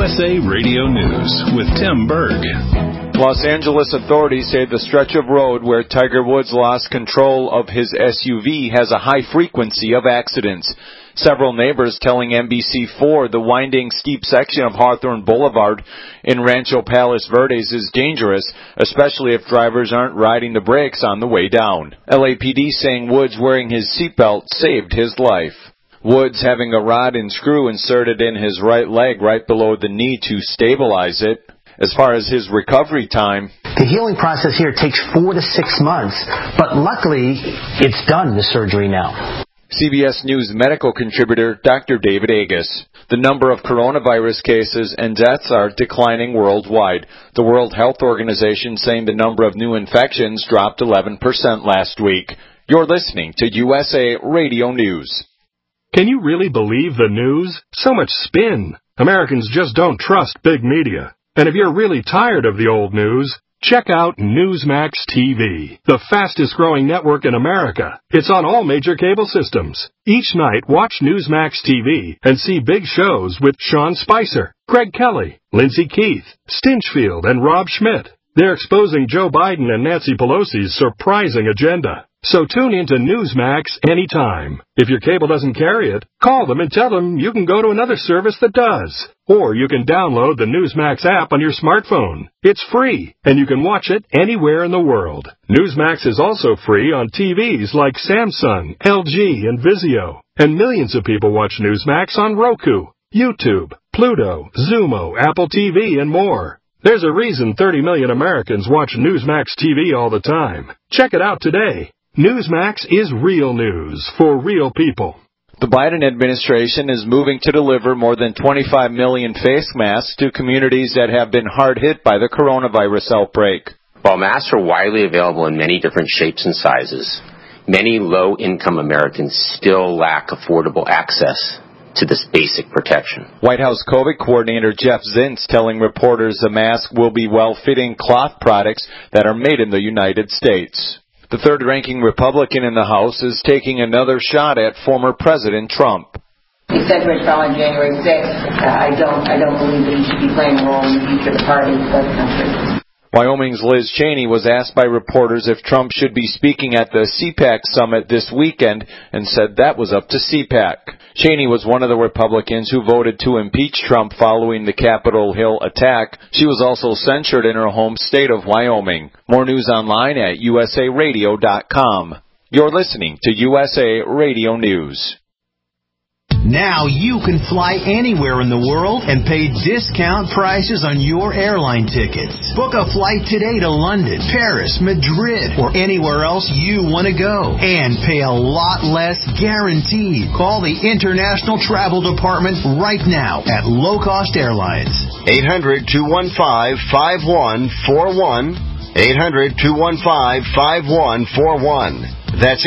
USA Radio News with Tim Berg. Los Angeles authorities say the stretch of road where Tiger Woods lost control of his SUV has a high frequency of accidents. Several neighbors telling NBC4 the winding, steep section of Hawthorne Boulevard in Rancho Palos Verdes is dangerous, especially if drivers aren't riding the brakes on the way down. LAPD saying Woods wearing his seatbelt saved his life. Woods having a rod and screw inserted in his right leg right below the knee to stabilize it. As far as his recovery time, the healing process here takes 4 to 6 months, but luckily it's done, the surgery now. CBS News medical contributor Dr. David Agus. The number of coronavirus cases and deaths are declining worldwide. The World Health Organization saying the number of new infections dropped 11% last week. You're listening to USA Radio News. Can you really believe the news? So much spin. Americans just don't trust big media. And if you're really tired of the old news, check out Newsmax TV, the fastest-growing network in America. It's on all major cable systems. Each night, watch Newsmax TV and see big shows with Sean Spicer, Greg Kelly, Lindsey Keith, Stinchfield, and Rob Schmidt. They're exposing Joe Biden and Nancy Pelosi's surprising agenda. So tune into Newsmax anytime. If your cable doesn't carry it, call them and tell them you can go to another service that does. Or you can download the Newsmax app on your smartphone. It's free, and you can watch it anywhere in the world. Newsmax is also free on TVs like Samsung, LG, and Vizio. And millions of people watch Newsmax on Roku, YouTube, Pluto, Xumo, Apple TV, and more. There's a reason 30 million Americans watch Newsmax TV all the time. Check it out today. Newsmax is real news for real people. The Biden administration is moving to deliver more than 25 million face masks to communities that have been hard hit by the coronavirus outbreak. While masks are widely available in many different shapes and sizes, many low-income Americans still lack affordable access to this basic protection. White House COVID coordinator Jeff Zients telling reporters the mask will be well-fitting cloth products that are made in the United States. The third-ranking Republican in the House is taking another shot at former President Trump. He said to Rich on January 6th, I don't believe that he should be playing a role in the future of the party or the country. Wyoming's Liz Cheney was asked by reporters if Trump should be speaking at the CPAC summit this weekend and said that was up to CPAC. Cheney was one of the Republicans who voted to impeach Trump following the Capitol Hill attack. She was also censured in her home state of Wyoming. More news online at usaradio.com. You're listening to USA Radio News. Now you can fly anywhere in the world and pay discount prices on your airline tickets. Book a flight today to London, Paris, Madrid, or anywhere else you want to go. And pay a lot less guaranteed. Call the International Travel Department right now at Low Cost Airlines. 800-215-5141. 800-215-5141. That's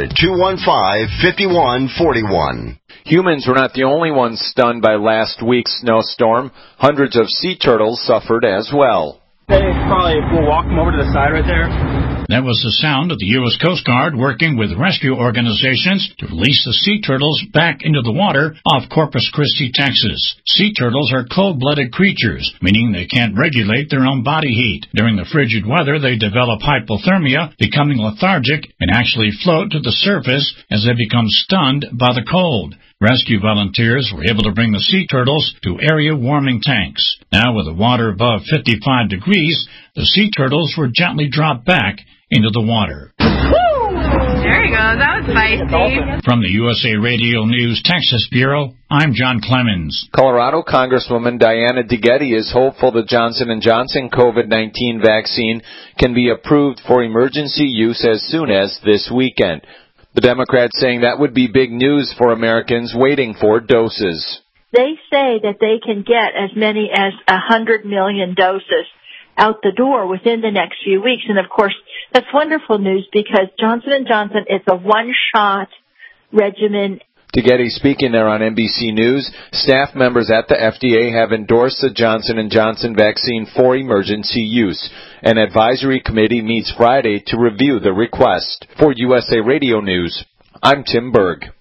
800-215-5141. Humans were not the only ones stunned by last week's snowstorm. Hundreds of sea turtles suffered as well. We'll walk them over to the side right there. That was the sound of the U.S. Coast Guard working with rescue organizations to release the sea turtles back into the water off Corpus Christi, Texas. Sea turtles are cold-blooded creatures, meaning they can't regulate their own body heat. During the frigid weather, they develop hypothermia, becoming lethargic, and actually float to the surface as they become stunned by the cold. Rescue volunteers were able to bring the sea turtles to area warming tanks. Now, with the water above 55 degrees, the sea turtles were gently dropped back into the water. There you go. That was spicy. From the USA Radio News Texas Bureau, I'm John Clemens. Colorado Congresswoman Diana DeGette is hopeful the Johnson & Johnson COVID-19 vaccine can be approved for emergency use as soon as this weekend. The Democrats saying that would be big news for Americans waiting for doses. They say that they can get as many as 100 million doses out the door within the next few weeks. And, of course, that's wonderful news because Johnson & Johnson is a one-shot regimen. DeGette speaking there on NBC News. Staff members at the FDA have endorsed the Johnson & Johnson vaccine for emergency use. An advisory committee meets Friday to review the request. For USA Radio News, I'm Tim Berg.